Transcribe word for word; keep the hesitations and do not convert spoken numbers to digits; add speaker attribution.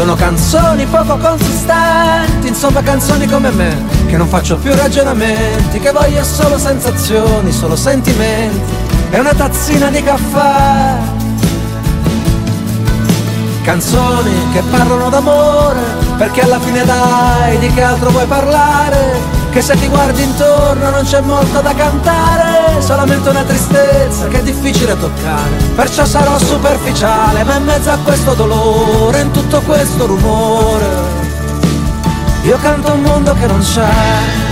Speaker 1: Sono canzoni poco consistenti, insomma canzoni come me, che non faccio più ragionamenti, che voglio solo sensazioni, solo sentimenti e una tazzina di caffè. Canzoni che parlano d'amore, perché alla fine dai, di che altro vuoi parlare? Che se ti guardi intorno non c'è molto da cantare, solamente una tristezza che è difficile toccare. Perciò sarò superficiale, ma in mezzo a questo dolore, in tutto questo rumore, io canto un mondo che non c'è.